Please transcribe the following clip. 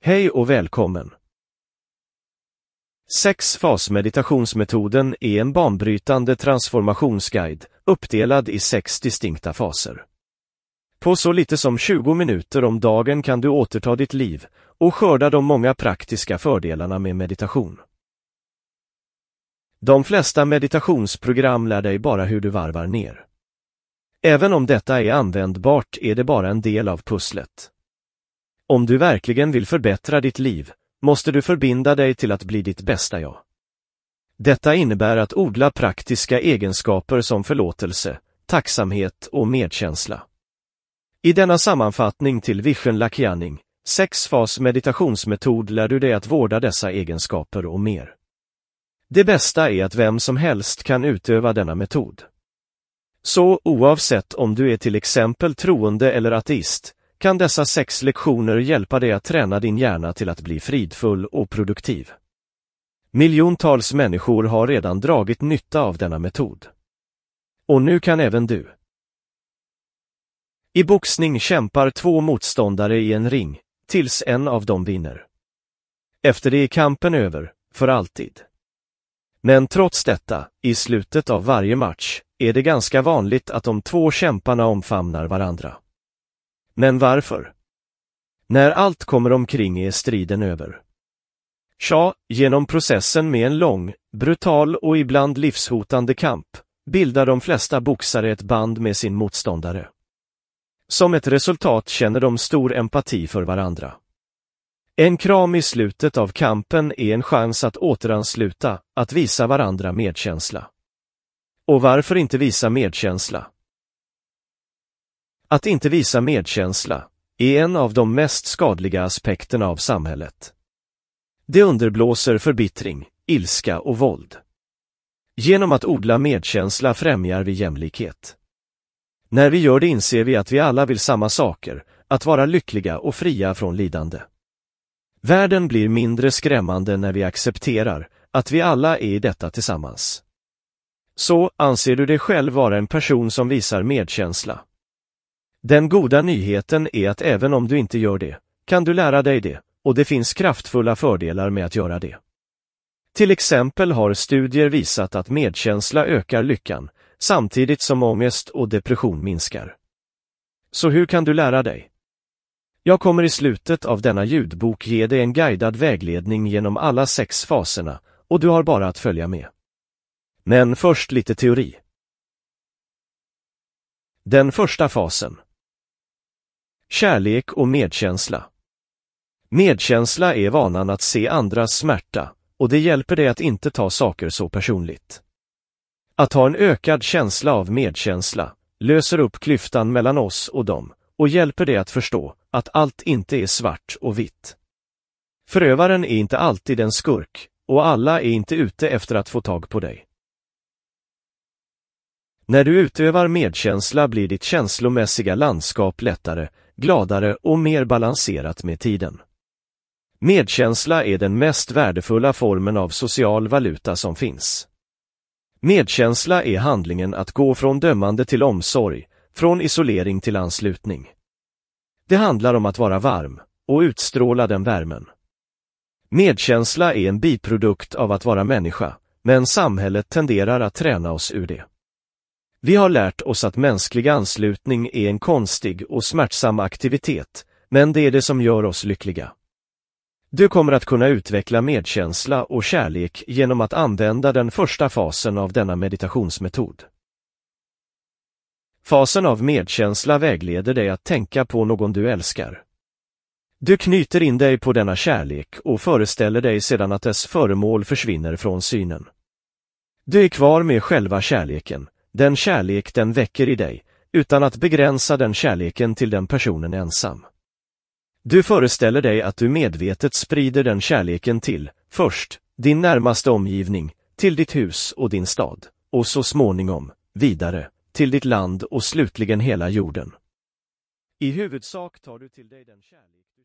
Hej och välkommen! 6-fas-meditationsmetoden är en banbrytande transformationsguide, uppdelad i 6 distinkta faser. På så lite som 20 minuter om dagen kan du återta ditt liv och skörda de många praktiska fördelarna med meditation. De flesta meditationsprogram lär dig bara hur du varvar ner. Även om detta är användbart är det bara en del av pusslet. Om du verkligen vill förbättra ditt liv, måste du förbinda dig till att bli ditt bästa jag. Detta innebär att odla praktiska egenskaper som förlåtelse, tacksamhet och medkänsla. I denna sammanfattning till Vishen Lakhiani, 6-fas meditationsmetod lär du dig att vårda dessa egenskaper och mer. Det bästa är att vem som helst kan utöva denna metod. Så oavsett om du är till exempel troende eller ateist, kan dessa 6 lektioner hjälpa dig att träna din hjärna till att bli fridfull och produktiv. Miljontals människor har redan dragit nytta av denna metod. Och nu kan även du. I boxning kämpar 2 motståndare i en ring, tills en av dem vinner. Efter det är kampen över, för alltid. Men trots detta, i slutet av varje match, är det ganska vanligt att de 2 kämparna omfamnar varandra. Men varför? När allt kommer omkring är striden över. Genom processen med en lång, brutal och ibland livshotande kamp, bildar de flesta boxare ett band med sin motståndare. Som ett resultat känner de stor empati för varandra. En kram i slutet av kampen är en chans att återansluta, att visa varandra medkänsla. Och varför inte visa medkänsla? Att inte visa medkänsla är en av de mest skadliga aspekterna av samhället. Det underblåser förbittring, ilska och våld. Genom att odla medkänsla främjar vi jämlikhet. När vi gör det inser vi att vi alla vill samma saker, att vara lyckliga och fria från lidande. Världen blir mindre skrämmande när vi accepterar att vi alla är i detta tillsammans. Så anser du dig själv vara en person som visar medkänsla. Den goda nyheten är att även om du inte gör det, kan du lära dig det, och det finns kraftfulla fördelar med att göra det. Till exempel har studier visat att medkänsla ökar lyckan, samtidigt som ångest och depression minskar. Så hur kan du lära dig? Jag kommer i slutet av denna ljudbok ge dig en guidad vägledning genom alla 6 faserna, och du har bara att följa med. Men först lite teori. Den första fasen. Kärlek och medkänsla. Medkänsla är vanan att se andras smärta, och det hjälper dig att inte ta saker så personligt. Att ha en ökad känsla av medkänsla löser upp klyftan mellan oss och dem, och hjälper dig att förstå att allt inte är svart och vitt. Förövaren är inte alltid en skurk, och alla är inte ute efter att få tag på dig. När du utövar medkänsla blir ditt känslomässiga landskap lättare, gladare och mer balanserat med tiden. Medkänsla är den mest värdefulla formen av social valuta som finns. Medkänsla är handlingen att gå från dömande till omsorg, från isolering till anslutning. Det handlar om att vara varm och utstråla den värmen. Medkänsla är en biprodukt av att vara människa, men samhället tenderar att träna oss ur det. Vi har lärt oss att mänsklig anslutning är en konstig och smärtsam aktivitet, men det är det som gör oss lyckliga. Du kommer att kunna utveckla medkänsla och kärlek genom att använda den första fasen av denna meditationsmetod. Fasen av medkänsla vägleder dig att tänka på någon du älskar. Du knyter in dig på denna kärlek och föreställer dig sedan att dess föremål försvinner från synen. Du är kvar med själva kärleken, den kärlek den väcker i dig, utan att begränsa den kärleken till den personen ensam. Du föreställer dig att du medvetet sprider den kärleken till, först, din närmaste omgivning, till ditt hus och din stad, och så småningom, vidare, till ditt land och slutligen hela jorden. I huvudsak tar du till dig den kärlek